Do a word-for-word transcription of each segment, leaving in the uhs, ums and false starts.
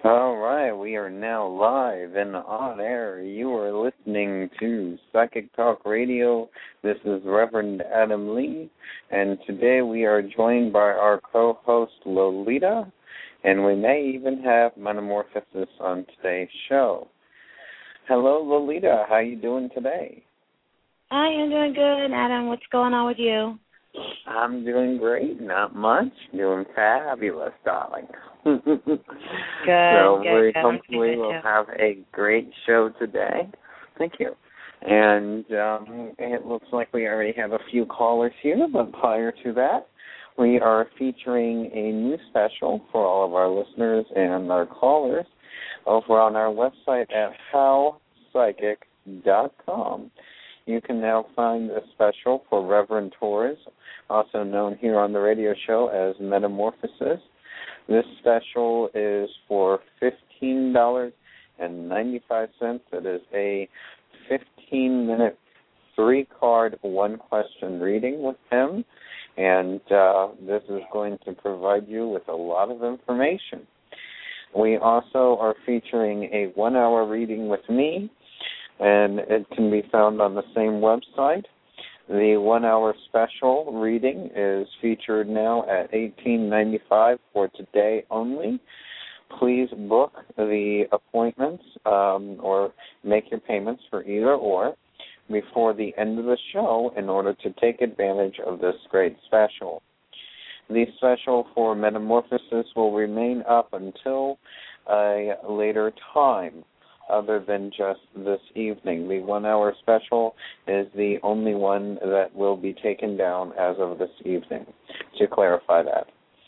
All right, we are now live and on air. You are listening to Psychic Talk Radio. This is Reverend Adam Lee, and today we are joined by our co-host Lolita, and we may even have Metamorphosis on today's show. Hello, Lolita. How are you doing today? I am doing good, Adam. What's going on with you? I'm doing great. Not much. Doing fabulous, darling. Good, so good, we good. hopefully will have a great show today. Thank you. And um, it looks like we already have a few callers here, but prior to that, we are featuring a new special for all of our listeners and our callers over on our website at how psychic dot com. You can now find a special for Reverend Torres, also known here on the radio show as Metamorphosis. This special is for fifteen dollars and ninety-five cents. It is a fifteen-minute, three-card, one-question reading with him, and uh, this is going to provide you with a lot of information. We also are featuring a one-hour reading with me, and it can be found on the same website. The one-hour special reading is featured now at eighteen ninety-five for today only. Please book the appointments um, or make your payments for either or before the end of the show in order to take advantage of this great special. The special for Metamorphosis will remain up until a later time, other than just this evening. The one-hour special is the only one that will be taken down as of this evening, to clarify that.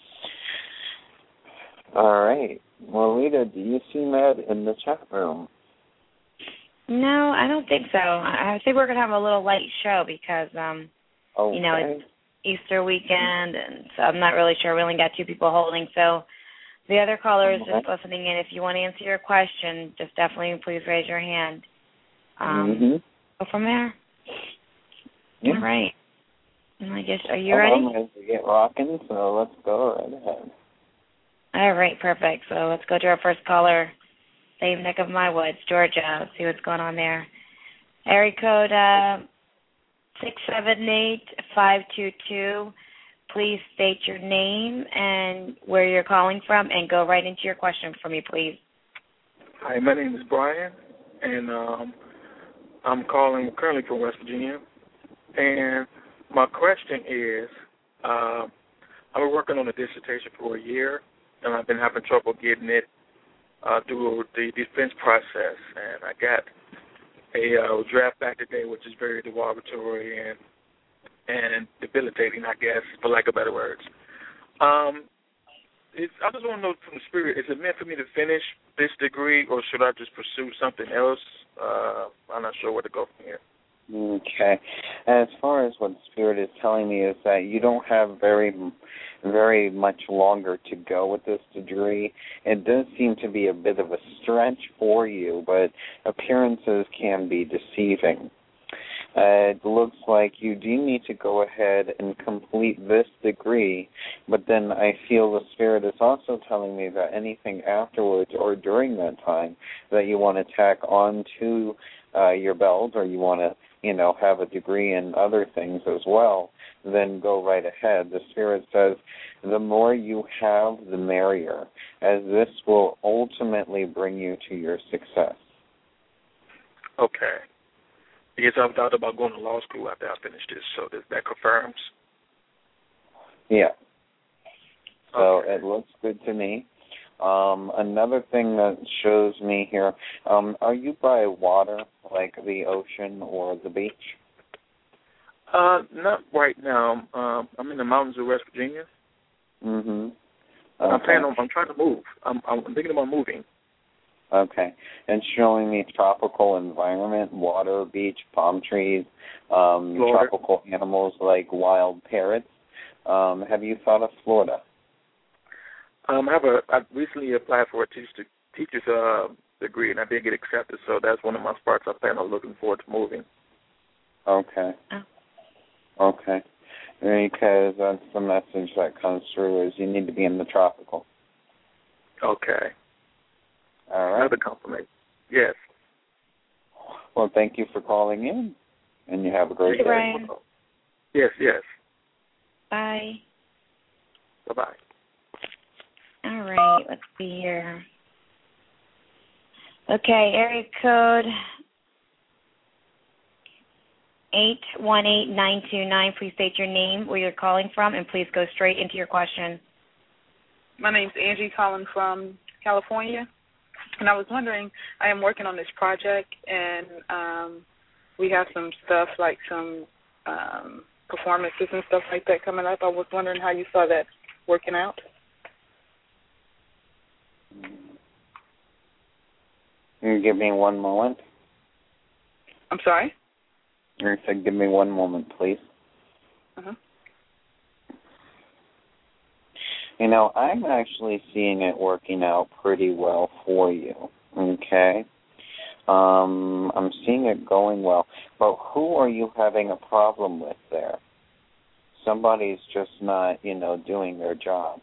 All right. Lolita, do you see Med in the chat room? No, I don't think so. I think we're going to have a little light show because, um, okay. you know, it's Easter weekend, and so I'm not really sure. We only got two people holding, so the other callers okay. just listening in, if you want to answer your question, just definitely please raise your hand. Um, mm-hmm. Go from there. Yeah. All right. I guess, are you Hold ready? on, as we get rocking, so let's go right ahead. All right, perfect. So let's go to our first caller, same neck of my woods, Georgia. Let's see what's going on there. Area code uh, six seven eight five two two. Please state your name and where you're calling from, and go right into your question for me, please. Hi, my name is Brian, and um, I'm calling currently from West Virginia. And my question is, uh, I've been working on a dissertation for a year, and I've been having trouble getting it uh, through the defense process. And I got a uh, draft back today, which is very derogatory and and debilitating, I guess, for lack of better words. Um, it's, I just want to know from the spirit, is it meant for me to finish this degree, or should I just pursue something else? Uh, I'm not sure where to go from here. Okay. As far as what Spirit is telling me is that you don't have very, very much longer to go with this degree. It does seem to be a bit of a stretch for you, but appearances can be deceiving. Uh, it looks like you do need to go ahead and complete this degree, but then I feel the Spirit is also telling me that anything afterwards or during that time that you want to tack on to uh, your belt, or you want to, you know, have a degree in other things as well, then go right ahead. The Spirit says the more you have, the merrier, as this will ultimately bring you to your success. Okay. Because I've thought about going to law school after I finish this, so that, that confirms? Yeah. So okay. It looks good to me. Um, another thing that shows me here, um, are you by water, like the ocean or the beach? Uh, not right now. Um, I'm in the mountains of West Virginia. Mm-hmm. Okay. I'm planning on, I'm trying to move. I'm, I'm thinking about moving. Okay. And showing me tropical environment, water, beach, palm trees, um, tropical animals like wild parrots. Um, have you thought of Florida? Um, I have a. I recently applied for a teacher, teacher's uh, degree, and I did get accepted. So that's one of my spots I plan on looking forward to moving. Okay. Oh. Okay. Because that's the message that comes through is you need to be in the tropical. Okay. All right. Another confirmation. Yes. Well, thank you for calling in, and you have a great Thank you, day. Brian. Yes, yes. Bye. Bye-bye. All right, let's see here. Okay, area code eight one eight nine two nine. Please state your name, where you're calling from, and please go straight into your question. My name's Angie, calling from California, and I was wondering, I am working on this project, and um, we have some stuff like some um, performances and stuff like that coming up. I was wondering how you saw that working out. Can you give me one moment? I'm sorry? You said give me one moment, please. Uh-huh. You know, I'm actually seeing it working out pretty well for you, okay? Um, I'm seeing it going well. But who are you having a problem with there? Somebody's just not, you know, doing their job.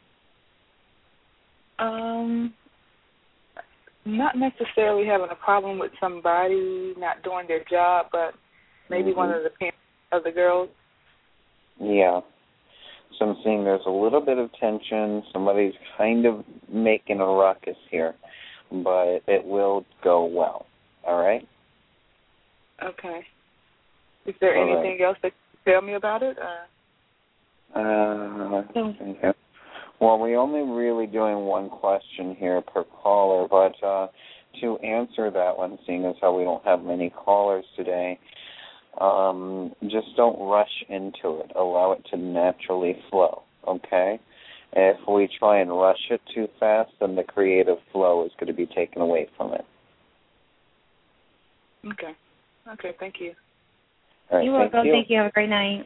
Um, not necessarily having a problem with somebody not doing their job, but maybe mm-hmm. one of the parents of the girls. Yeah. So I'm seeing there's a little bit of tension. Somebody's kind of making a ruckus here, but it will go well. All right? Okay. Is there All anything right. else that you can tell me about it? Uh, Uh, okay. Well, we're only really doing one question here per caller, but uh, to answer that one, seeing as how we don't have many callers today, um, just don't rush into it. Allow it to naturally flow, okay? If we try and rush it too fast, then the creative flow is going to be taken away from it. okay. Okay, thank you. All right, You're welcome. thank you. Thank you. Have a great night.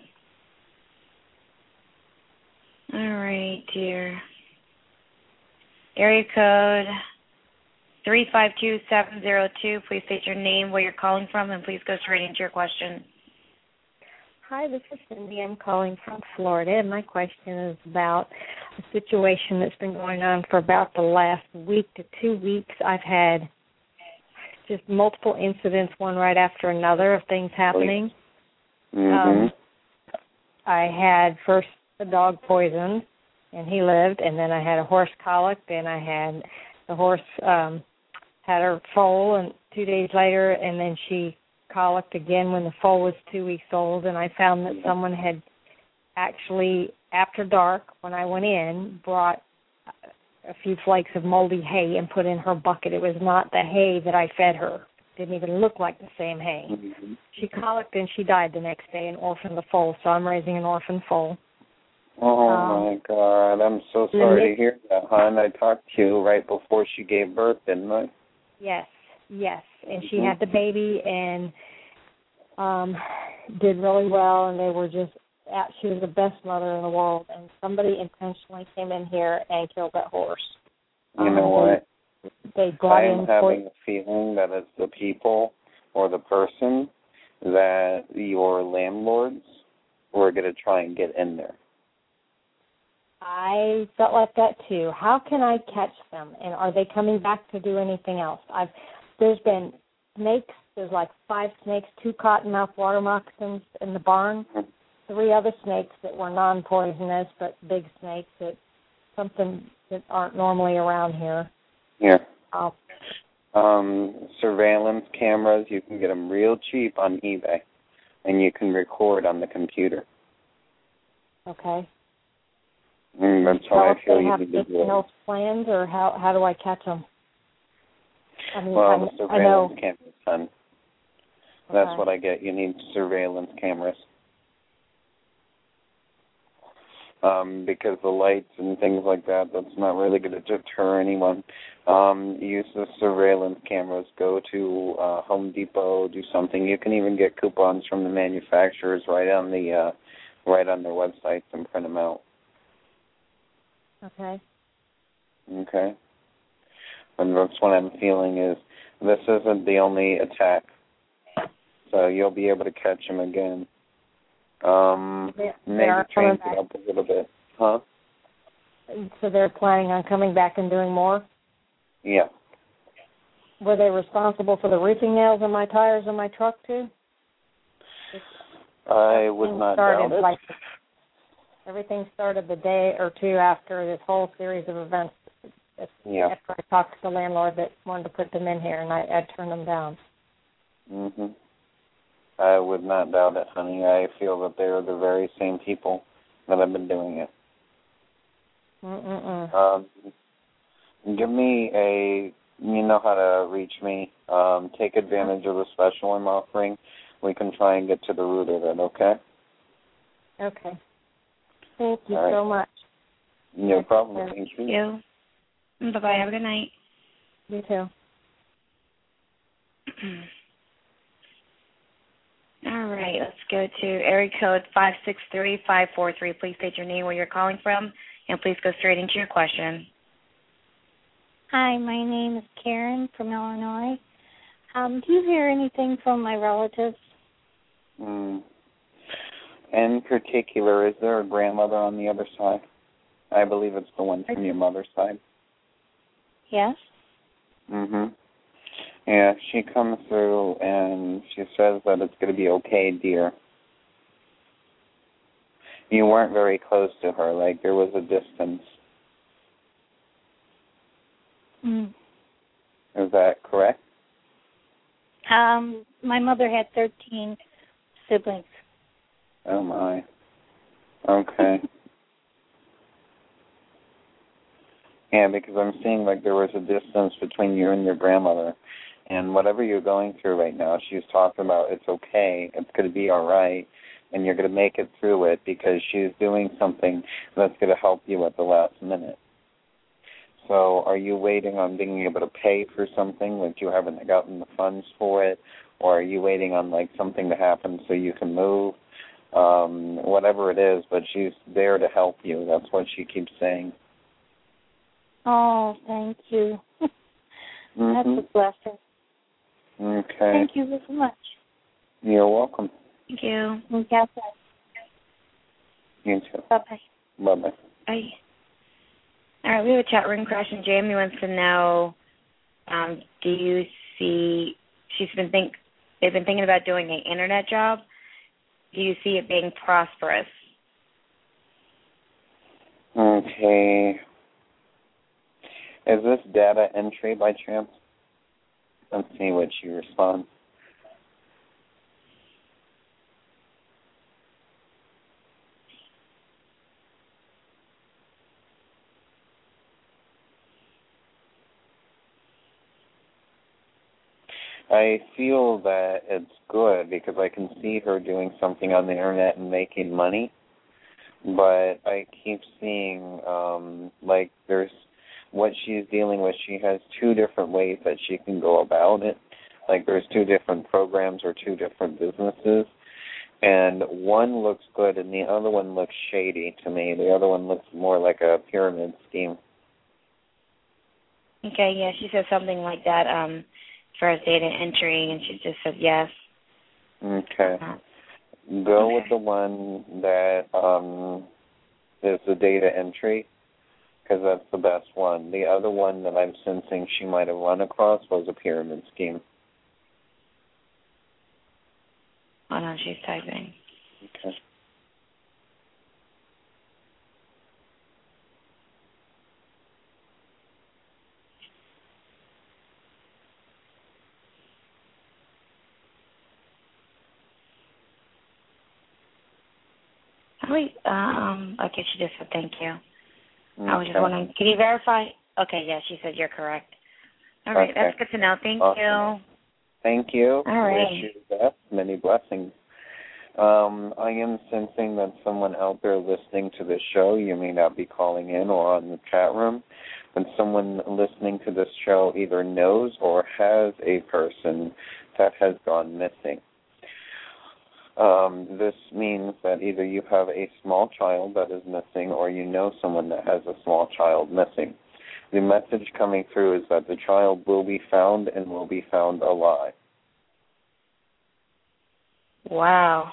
All right, dear. Area code three five two seven zero two. Please state your name, where you're calling from, and please go straight into your question. Hi, this is Cindy. I'm calling from Florida, and my question is about a situation that's been going on for about the last week to two weeks. I've had just multiple incidents, one right after another, of things happening. Mm-hmm. Um, I had first a dog poisoned, and he lived, and then I had a horse colic, then I had the horse um, had her foal, and two days later, and then she colicked again when the foal was two weeks old, and I found that someone had actually, after dark, when I went in, brought a few flakes of moldy hay and put in her bucket. It was not the hay that I fed her. It didn't even look like the same hay. Mm-hmm. She colicked and she died the next day and orphaned the foal, so I'm raising an orphan foal. Oh, um, my God. I'm so sorry to hear that, hon. I talked to you right before she gave birth, didn't I? Yes, yes. And she Mm-hmm. had the baby and um, did really well, and they were just, she was the best mother in the world, and somebody intentionally came in here and killed that horse. You um, know what? They, they brought I am in having a feeling that it's the people or the person that your landlords were going to try and get in there. I felt like that too. How can I catch them? And are they coming back to do anything else? I've there's been snakes. There's like five snakes, two cottonmouth water moccasins in the barn, three other snakes that were non-poisonous but big snakes that something that aren't normally around here. Here. Uh, Um, surveillance cameras, you can get them real cheap on eBay, and you can record on the computer. okay. And that's Tell how I us feel they you have need to do anything it. else planned, or how how do I catch them? I mean, Well, I, the I know. surveillance cameras, son. That's Okay. what I get. You need surveillance cameras. Um, because the lights and things like that, that's not really going to deter anyone. Um, use the surveillance cameras. Go to uh, Home Depot, do something. You can even get coupons from the manufacturers right on the uh, right on their websites and print them out. Okay. Okay. And that's what I'm feeling is this isn't the only attack, so you'll be able to catch him again. Um, They, they maybe are change coming it up a little bit, huh? back. So they're planning on coming back and doing more? Yeah. were they responsible for the roofing nails in my tires in my truck too? I would not doubt it. Like, everything started the day or two after this whole series of events. Yeah. After I talked to the landlord that wanted to put them in here, and I, I turned them down. Mhm. I would not doubt it, honey. I feel that they are the very same people that have been doing it. Mm-mm-mm. Um, give me a, you know how to reach me. Um, take advantage of the special I'm offering. We can try and get to the root of it, okay? Okay. Thank you All right. so much. No Thank problem. you. Thank you. You. Bye-bye. Have a good night. You too. All right, let's go to area code five six three five four three. Please state your name, where you're calling from, and please go straight into your question. Hi, my name is Karen from Illinois. Um, do you hear anything from my relatives? Mm. In particular, is there a grandmother on the other side? I believe it's the one from your mother's side. Yes. Mm-hmm. Yeah, she comes through and she says that it's going to be okay, dear. You weren't very close to her, like there was a distance. Mm. Is that correct? Um, my mother had thirteen siblings. Oh, my. Okay. Yeah, because I'm seeing like there was a distance between you and your grandmother. And whatever you're going through right now, she's talking about it's okay, it's going to be all right, and you're going to make it through it because she's doing something that's going to help you at the last minute. So are you waiting on being able to pay for something, like you haven't gotten the funds for it, or are you waiting on like something to happen so you can move? Um, whatever it is, but she's there to help you. That's what she keeps saying. Oh, thank you. Mm-hmm. That's a blessing. Okay. Thank you very much. You're welcome. Thank you. God bless. You too. Bye-bye. Bye-bye. Bye. All right, we have a chat room question. Jamie wants to know, um, do you see, she's been think, they've been thinking about doing an internet job. Do you see it being prosperous? Okay. Is this data entry by chance? Let's see what she responds. I feel that it's good because I can see her doing something on the internet and making money, but I keep seeing, um, like, there's what she's dealing with. She has two different ways that she can go about it. Like, there's two different programs or two different businesses, and one looks good and the other one looks shady to me. The other one looks more like a pyramid scheme. Okay, yeah, she said something like that, um, as far as data entry, and she just said yes. Okay. Uh, Go okay. with the one that um, is the data entry, because that's the best one. The other one that I'm sensing she might have run across was a pyramid scheme. Hold on, she's typing. Okay. Oh, wait, um, okay, she just said thank you. Okay. I was just wondering, can you verify? Okay, yeah, she said you're correct. All right, Okay. that's good to know. Thank Awesome. you. Thank you. All right. Wish you the best. Many blessings. Um, I am sensing that someone out there listening to this show, you may not be calling in or on the chat room, but someone listening to this show either knows or has a person that has gone missing. Um, this means that either you have a small child that is missing or you know someone that has a small child missing. The message coming through is that the child will be found and will be found alive. Wow.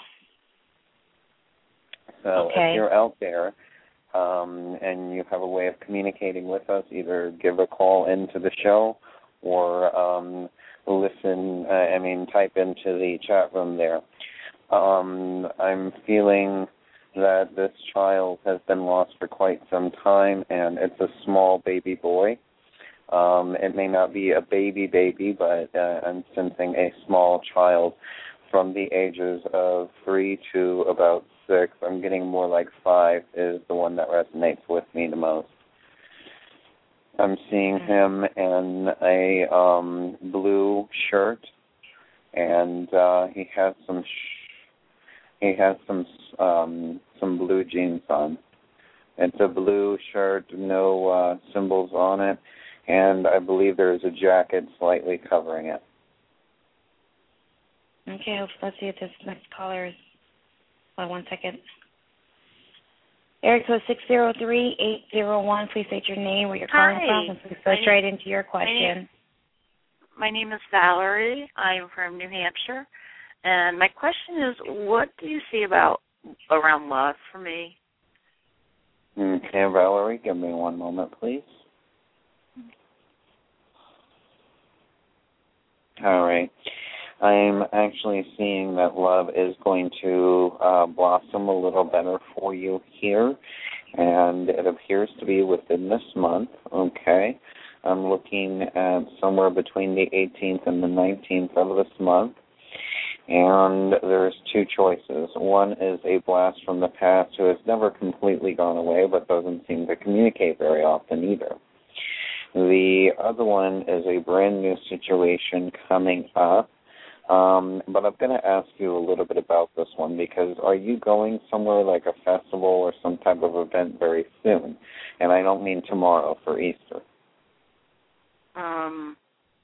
So Okay. if you're out there um, and you have a way of communicating with us, either give a call into the show or um, listen, uh, I mean, type into the chat room there. Um, I'm feeling that this child has been lost for quite some time, and it's a small baby boy. Um, it may not be a baby baby, but uh, I'm sensing a small child from the ages of three to about six. I'm getting more like five is the one that resonates with me the most. I'm seeing him in a um, blue shirt, and uh, he has some sh- he has some um, some blue jeans on. It's a blue shirt, no uh, symbols on it, and I believe there is a jacket slightly covering it. Okay, let's see if this next caller is. Hold on one second. Area code six zero three eight zero one. Please state your name, where you're calling Hi. from, and please go straight into your question. My name, my name is Valerie. I'm from New Hampshire. And my question is, what do you see about around love for me? Okay, Valerie, give me one moment, please. All right. I'm actually seeing that love is going to uh, blossom a little better for you here, and it appears to be within this month, okay? I'm looking at somewhere between the eighteenth and the nineteenth of this month, and there's two choices. One is a blast from the past who has never completely gone away but doesn't seem to communicate very often either. The other one is a brand new situation coming up. Um, but I'm going to ask you a little bit about this one, because are you going somewhere like a festival or some type of event very soon? And I don't mean tomorrow, for Easter. Um,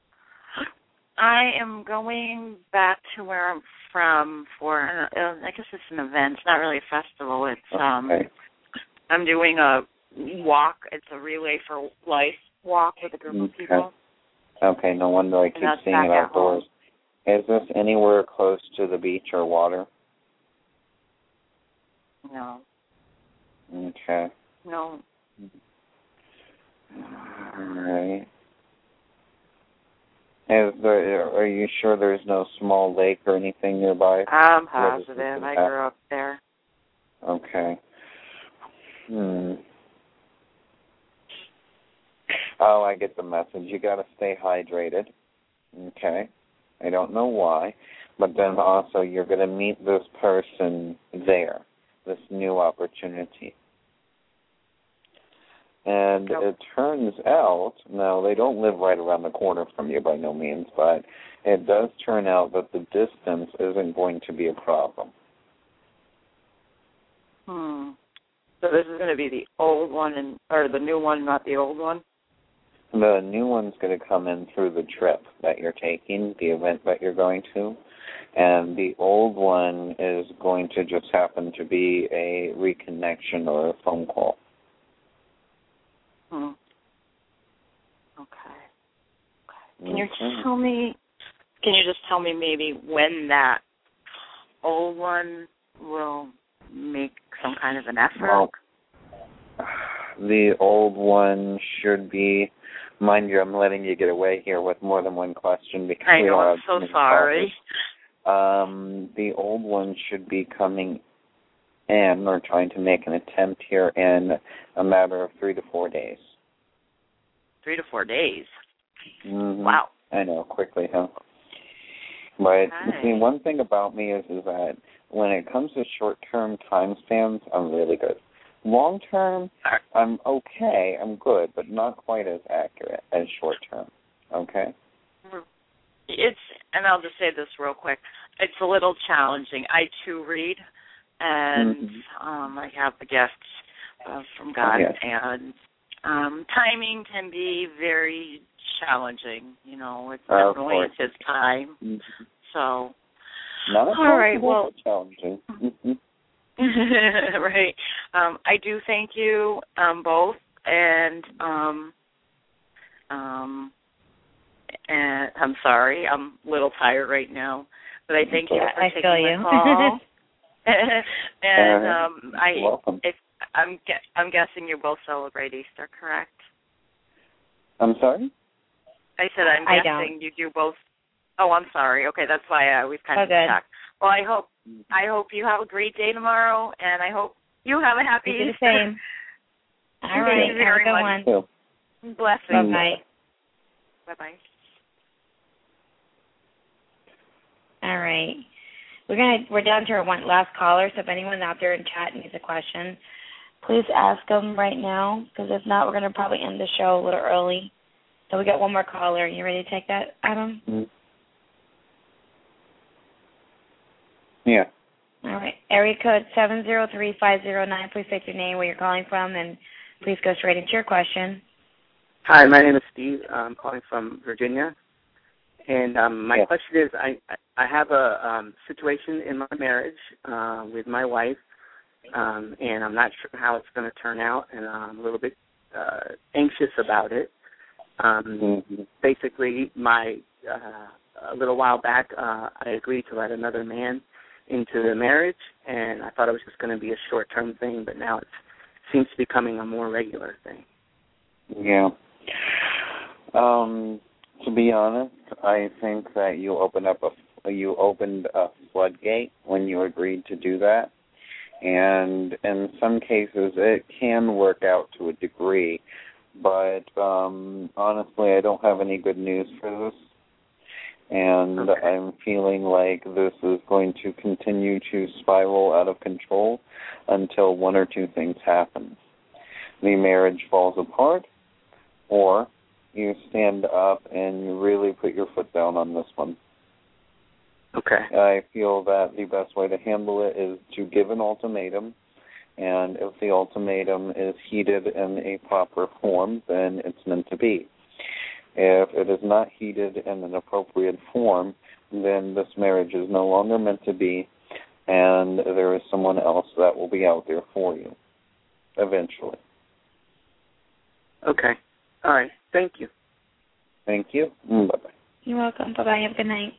I am going back to where I'm from for, uh, I guess it's an event. It's not really a festival. It's um, okay. I'm doing a walk. It's a Relay for Life walk with a group okay. of people. Okay, no wonder I keep seeing it outdoors. Is this anywhere close to the beach or water? No. Okay. No. All right. Is there, are you sure there's no small lake or anything nearby? I'm positive. I grew up there. Okay. Hmm. Oh, I get the message. You got to stay hydrated. Okay. I don't know why, but then also you're going to meet this person there, this new opportunity. And Nope. it turns out, now they don't live right around the corner from you by no means, but it does turn out that the distance isn't going to be a problem. Hmm. So this is going to be the old one, and or the new one, not the old one? The new one's going to come in through the trip that you're taking, the event that you're going to, and the old one is going to just happen to be a reconnection or a phone call. Hmm. Okay. Can you tell me, can you just tell me maybe when that old one will make some kind of an effort? Well, the old one should be, mind you, I'm letting you get away here with more than one question because I we know, all I'm have so sorry. Um, the old one should be coming in or trying to make an attempt here in a matter of three to four days. Three to four days? Mm-hmm. Wow. I know, quickly, huh? But okay. see, one thing about me is, is that when it comes to short-term time spans, I'm really good. Long-term, I'm okay, I'm good, but not quite as accurate as short-term, okay? It's, and I'll just say this real quick, it's a little challenging. I, too, read, and mm-hmm. um, I have the gifts uh, from God, yes. and um, timing can be very challenging. You know, it's uh, not always his time. Mm-hmm. So, not all right, well, challenging. right. Um, I do thank you um, both, and um, um, and I'm sorry, I'm a little tired right now, but I thank you for I taking feel my you. call. and uh, um, I, you're welcome. if, I'm, I'm guessing you both celebrate Easter, correct? I'm sorry? I said I'm I guessing don't. you do both. Oh, I'm sorry. Okay, that's why I was kind Oh, of good. shocked. Well, I hope I hope you have a great day tomorrow, and I hope you have a happy You do the Easter. same. All Thank right. you very Have a much. good one. Blessings. Bye-bye. Bye-bye. All right. We're gonna we're down to our one last caller. So if anyone out there in chat needs a question, please ask them right now. Because if not, we're gonna probably end the show a little early. So we got one more caller. You ready to take that, Adam? Mm-hmm. Yeah. All right. Area code seven zero three five zero nine. Please state your name, where you're calling from, and please go straight into your question. Hi, my name is Steve. I'm calling from Virginia. And um, my yes. question is, I, I have a um, situation in my marriage uh, with my wife, um, and I'm not sure how it's going to turn out, and I'm a little bit uh, anxious about it. Um, mm-hmm. Basically, my uh, a little while back, uh, I agreed to let another man into the marriage, and I thought it was just going to be a short-term thing, but now it seems to be becoming a more regular thing. Yeah. Um, to be honest, I think that you opened up a you opened a floodgate when you agreed to do that, and in some cases it can work out to a degree, but um, honestly, I don't have any good news for this. And okay. I'm feeling like this is going to continue to spiral out of control until one or two things happen. The marriage falls apart, or you stand up and you really put your foot down on this one. Okay. I feel that the best way to handle it is to give an ultimatum, and if the ultimatum is heeded in a proper form, then it's meant to be. If it is not heeded in an appropriate form, then this marriage is no longer meant to be, and there is someone else that will be out there for you, eventually. Okay. All right. Thank you. Thank you. Bye-bye. You're welcome. Bye-bye. Have a good night.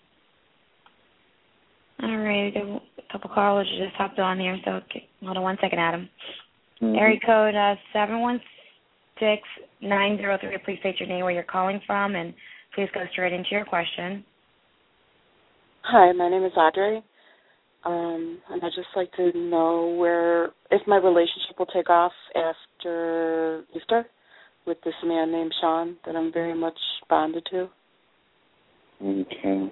All right. A couple callers just hopped on here, so okay. Hold on one second, Adam. Mm-hmm. Area code uh, seven one six nine zero three. Please state your name, where you're calling from, and please go straight into your question. Hi, my name is Audrey, um, and I'd just like to know where, if my relationship will take off after Easter with this man named Sean that I'm very much bonded to. Okay.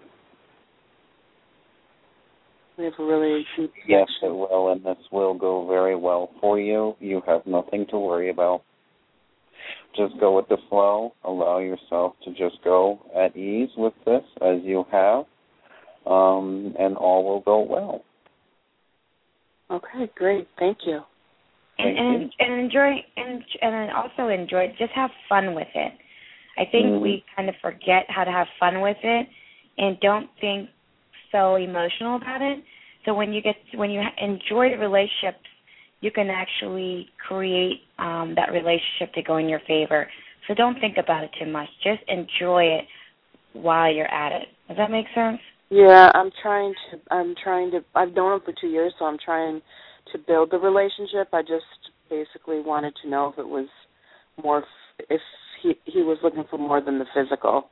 We have a really deep connection. Yes, it will, and this will go very well for you. You have nothing to worry about. Just go with the flow. Allow yourself to just go at ease with this as you have, um, and all will go well. Okay, great. Thank you. And and, and enjoy and and also enjoy. Just have fun with it. I think mm. we kind of forget how to have fun with it, and don't think so emotional about it. So when you get when you enjoy the relationships, you can actually create um, that relationship to go in your favor. So don't think about it too much. Just enjoy it while you're at it. Does that make sense? Yeah, I'm trying to. I'm trying to. I've known him for two years, so I'm trying to build the relationship. I just basically wanted to know if it was more, if he he was looking for more than the physical.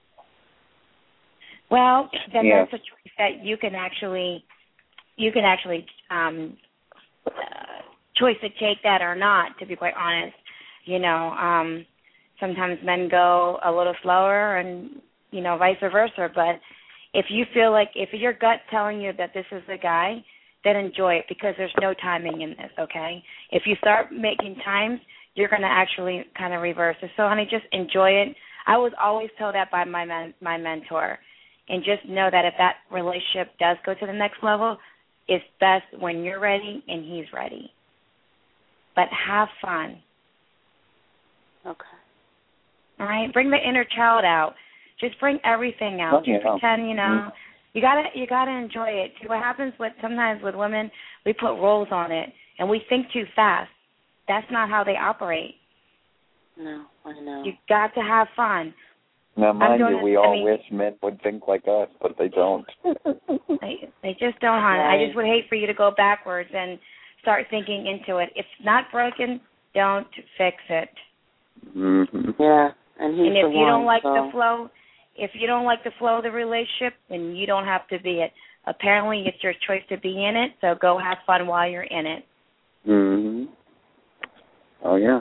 Well, then yeah. that's a choice that you can actually, you can actually um, uh, choice to take that or not. To be quite honest, you know, um, sometimes men go a little slower, and you know, vice versa. But if you feel like, if your gut's telling you that this is the guy, then enjoy it, because there's no timing in this, okay? If you start making times, you're going to actually kind of reverse it. So, honey, just enjoy it. I was always told that by my men, my mentor. And just know that if that relationship does go to the next level, it's best when you're ready and he's ready. But have fun. Okay. All right? Bring the inner child out. Just bring everything out. Oh, yeah. Just pretend, you know. Mm-hmm. You gotta you gotta enjoy it. See, what happens with sometimes with women, we put roles on it and we think too fast. That's not how they operate. No, I know. You got to have fun. Now, mind you, it, we I all mean, wish men would think like us, but they don't. they they just don't, hon. Right. I just would hate for you to go backwards and start thinking into it. If it's not broken, don't fix it. Mm-hmm. Yeah, I and he's and if the you one. don't like so. the flow, if you don't like the flow of the relationship, then you don't have to be it. Apparently, it's your choice to be in it, so go have fun while you're in it. Mhm. Oh yeah.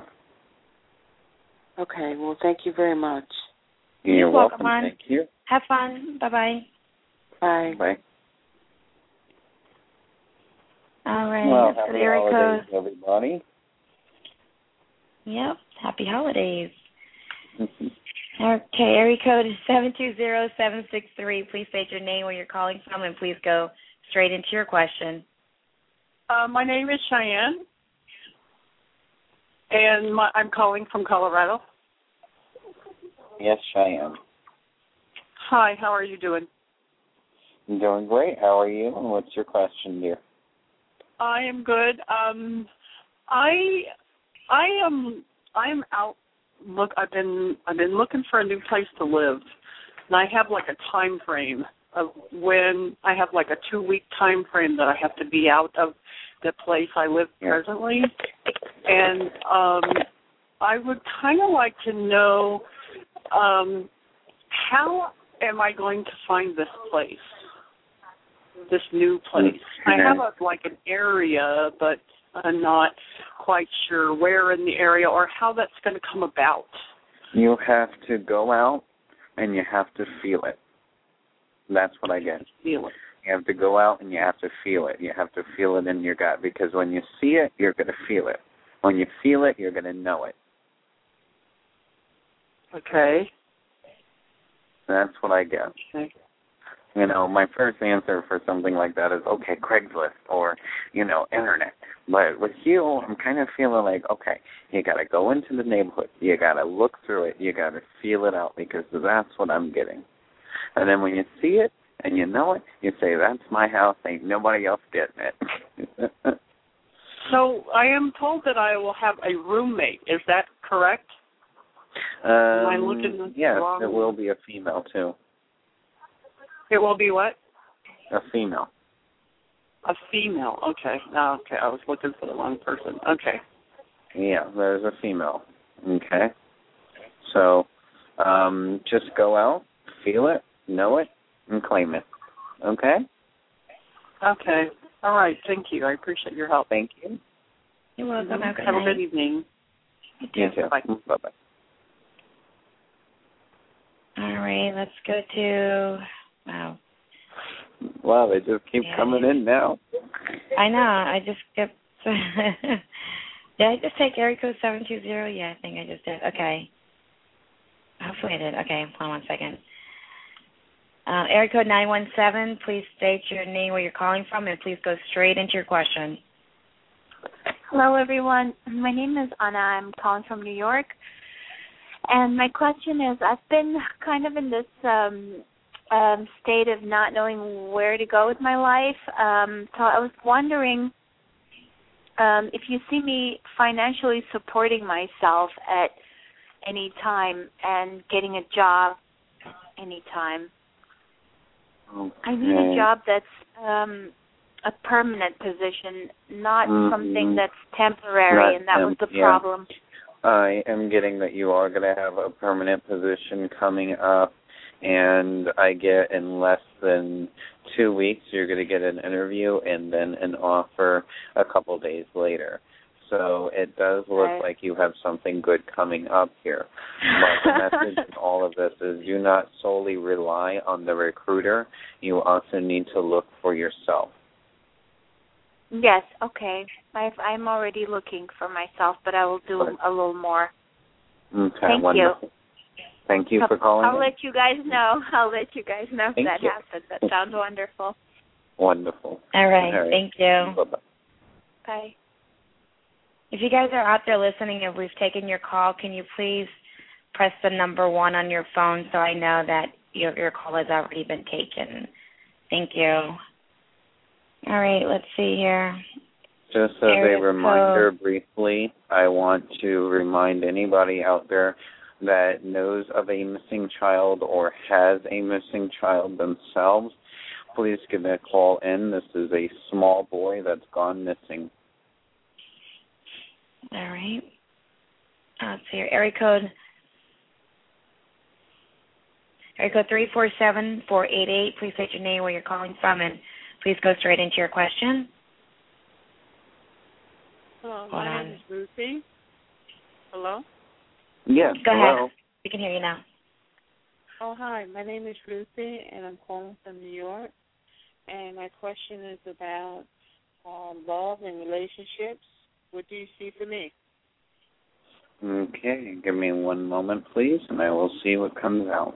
Okay. Well, thank you very much. You're, You're welcome, welcome. hon. Thank you. Have fun. Bye-bye. Bye. Bye. All right. Well, Let's go happy to area holidays, code. everybody. Yep. Happy holidays. Okay. Area code is seven two zero, seven six three. Please state your name, where you're calling from, and please go straight into your question. Uh, my name is Cheyenne, and my, I'm calling from Colorado. Yes, Cheyenne. Hi, how are you doing? I'm doing great. How are you? And what's your question, dear? I am good. Um, I I am I am out. Look, I've been I've been looking for a new place to live, and I have like a time frame of when I have like a two week time frame that I have to be out of the place I live Yeah. presently, and um, I would kind of like to know um, how am I going to find this place, this new place? Okay. I have a, like an area, but I'm not quite sure where in the area or how that's going to come about. You have to go out and you have to feel it. That's what I get. Feel it. You have to go out and you have to feel it. You have to feel it in your gut, because when you see it, you're going to feel it. When you feel it, you're going to know it. Okay. That's what I get. Okay. You know, my first answer for something like that is, okay, Craigslist or, you know, internet. But with you, I'm kind of feeling like, okay, you got to go into the neighborhood. You got to look through it. You got to feel it out, because that's what I'm getting. And then when you see it and you know it, you say, that's my house. Ain't nobody else getting it. So I am told that I will have a roommate. Is that correct? Um, Am I looking yes, wrong? it will be a female, too. It will be what? A female. A female. Okay. Oh, okay. I was looking for the wrong person. Okay. Yeah, there's a female. Okay. So um, just go out, feel it, know it, and claim it. Okay? Okay. All right. Thank you. I appreciate your help. Thank you. You're welcome. Mm-hmm. Have a good Have a night. good evening. You too. You too. Bye. Bye-bye. All right. Let's go to, wow. Wow, they just keep Yeah. coming in now. I know. I just kept. Did I just take area code seven two zero? Yeah, I think I just did. Okay. Hopefully I did. Okay, hold on one second. Uh, area code nine one seven, please state your name, where you're calling from, and please go straight into your question. Hello, everyone. My name is Anna. I'm calling from New York. And my question is, I've been kind of in this um, um, state of not knowing where to go with my life. Um, so I was wondering um, if you see me financially supporting myself at any time and getting a job anytime. Okay. I need a job that's um, a permanent position, not mm-hmm. something that's temporary, Not and that temp- was the yeah. problem. I am getting that you are going to have a permanent position coming up, and I get in less than two weeks you're going to get an interview and then an offer a couple days later. So it does look right. like you have something good coming up here. But the message in all of this is do not solely rely on the recruiter. You also need to look for yourself. Yes, okay. I've, I'm already looking for myself, but I will do Right. a little more. Okay, Thank wonderful. you. Thank you for calling I'll in. let you guys know. I'll let you guys know if Thank that you. happens. That sounds wonderful. Wonderful. All right, All right. thank you. Bye-bye. Bye. If you guys are out there listening and we've taken your call, can you please press the number one on your phone so I know that your, your call has already been taken? Thank you. All right, let's see here. Just as Area a reminder code. briefly, I want to remind anybody out there that knows of a missing child or has a missing child themselves, please give me a call in. This is a small boy that's gone missing. All right. Uh, let's see your area code Area code three four seven, four eight eight. Please state your name, where you're calling from, and please go straight into your question. Hello, Hold my on. name is Ruthie. Hello? Yes, Go hello. ahead. We can hear you now. Oh, hi. My name is Ruthie, and I'm calling from New York. And my question is about um, love and relationships. What do you see for me? Okay, give me one moment, please, and I will see what comes out.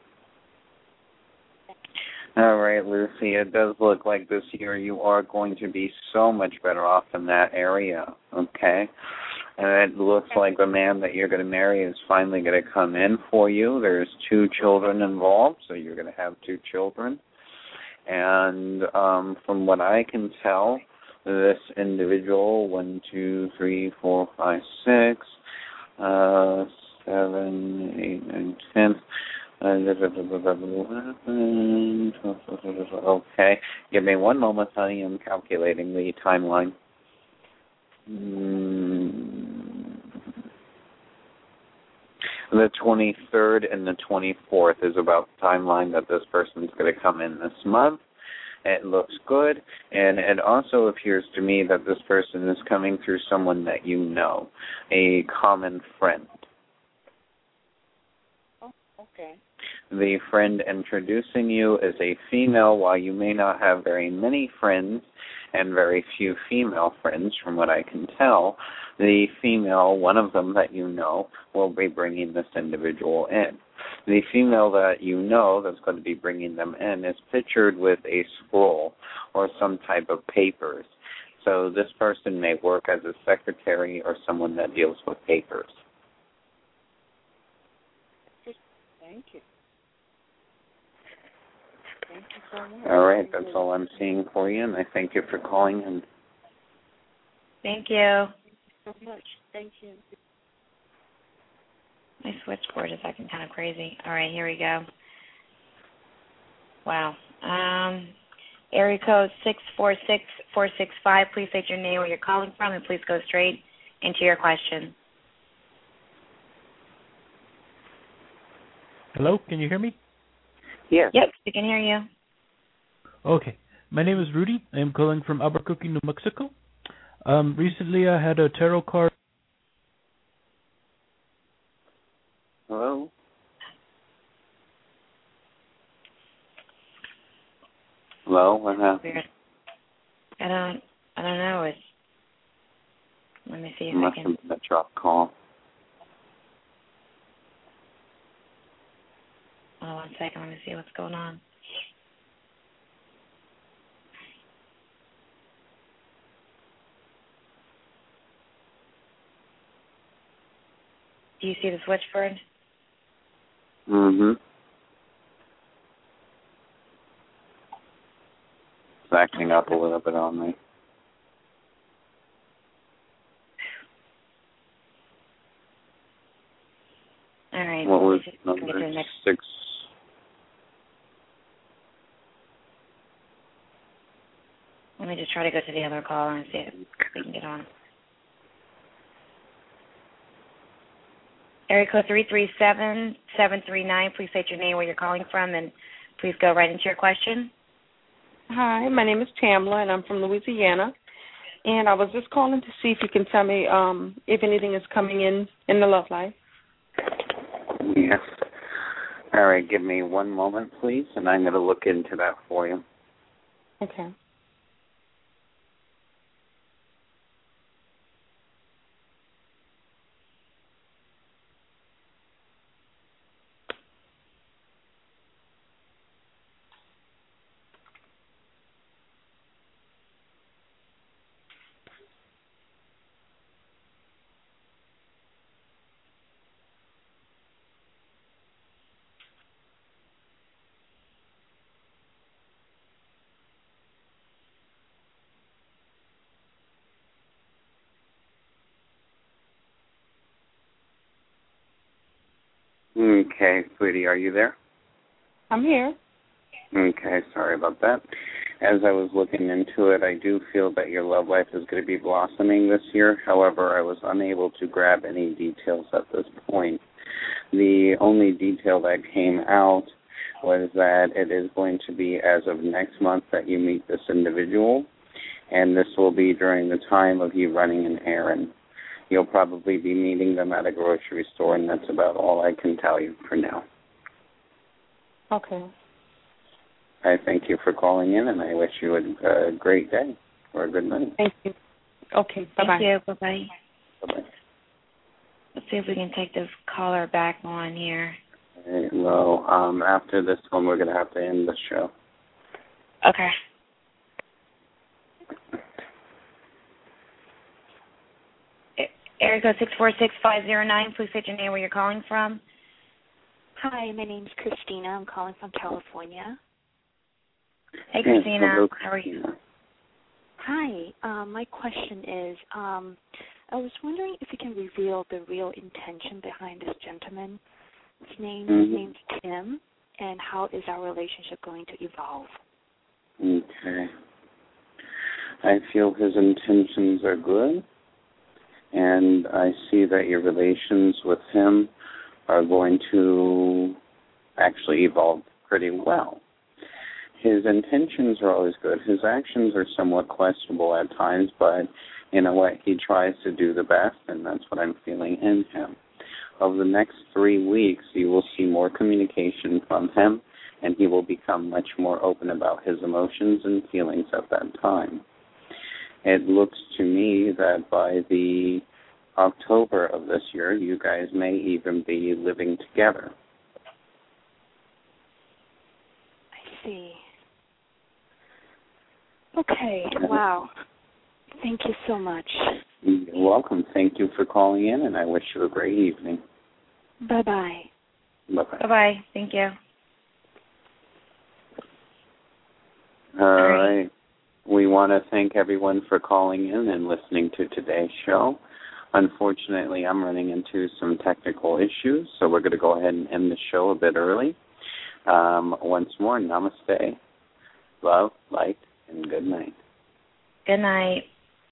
All right, Lucy, it does look like this year you are going to be so much better off in that area, okay? And it looks like the man that you're going to marry is finally going to come in for you. There's two children involved, so you're going to have two children. And um, from what I can tell, this individual, one, two, three, four, five, six, uh, seven, eight, nine, ten. Okay, give me one moment, honey. I'm calculating the timeline. The twenty-third and the twenty-fourth is about the timeline that this person's going to come in this month. It looks good, and it also appears to me that this person is coming through someone that you know, a common friend. Oh, okay. The friend introducing you is a female. While you may not have very many friends and very few female friends, from what I can tell, the female, one of them that you know, will be bringing this individual in. The female that you know that's going to be bringing them in is pictured with a scroll or some type of papers. So this person may work as a secretary or someone that deals with papers. Thank you. Thank you so much. All right, that's all I'm seeing for you, and I thank you for calling in. Thank you. So much. Thank you. My switchboard is acting kind of crazy. All right, here we go. Wow. Um, area code six four six, four six five. Please state your name, where you're calling from, and please go straight into your question. Hello, can you hear me? Yes. Yep, we can hear you. Okay. My name is Rudy. I am calling from Albuquerque, New Mexico. Um, recently I had a tarot card. Hello? Hello, what happened? Weird. I don't, I don't know. It's, let me see if Must I can. have been a drop call. Oh, one second. Let me see what's going on. Do you see the switchboard? Mm-hmm. It's acting up a little bit on me. All right. What was just number get to the next. six? Let me just try to go to the other call and see if we can get on. Area code three three seven, seven three nine. Please state your name, where you're calling from, and please go right into your question. Hi, my name is Tamla, and I'm from Louisiana. And I was just calling to see if you can tell me um, if anything is coming in in the love life. Yes. All right, give me one moment, please, and I'm going to look into that for you. Okay. Okay, sweetie, are you there? I'm here. Okay, sorry about that. As I was looking into it, I do feel that your love life is going to be blossoming this year. However, I was unable to grab any details at this point. The only detail that came out was that it is going to be as of next month that you meet this individual, and this will be during the time of you running an errand. You'll probably be meeting them at a grocery store, and that's about all I can tell you for now. Okay. I thank you for calling in, and I wish you a, a great day or a good night. Thank you. Okay, bye-bye. Thank you. Bye-bye. Bye-bye. Let's see if we can take this caller back on here. Okay, well, um, after this one, we're going to have to end the show. Okay. Area code six four six five zero nine. Please state your name, where you're calling from. Hi, my name's Christina. I'm calling from California. Hey, Christina. Hello, How are you? Hi. Um, my question is, um, I was wondering if you can reveal the real intention behind this gentleman. His name mm-hmm. his name's Tim, and how is our relationship going to evolve? Okay. I feel his intentions are good, and I see that your relations with him are going to actually evolve pretty well. His intentions are always good. His actions are somewhat questionable at times, but you know what? He tries to do the best, and that's what I'm feeling in him. Over the next three weeks, you will see more communication from him, and he will become much more open about his emotions and feelings at that time. It looks to me that by the October of this year, you guys may even be living together. I see. Okay, wow. Thank you so much. You're welcome. Thank you for calling in, and I wish you a great evening. Bye-bye. Bye-bye. Bye-bye. Thank you. All right. We want to thank everyone for calling in and listening to today's show. Unfortunately, I'm running into some technical issues, so we're going to go ahead and end the show a bit early. Um, once more, namaste, love, light, and good night. Good night.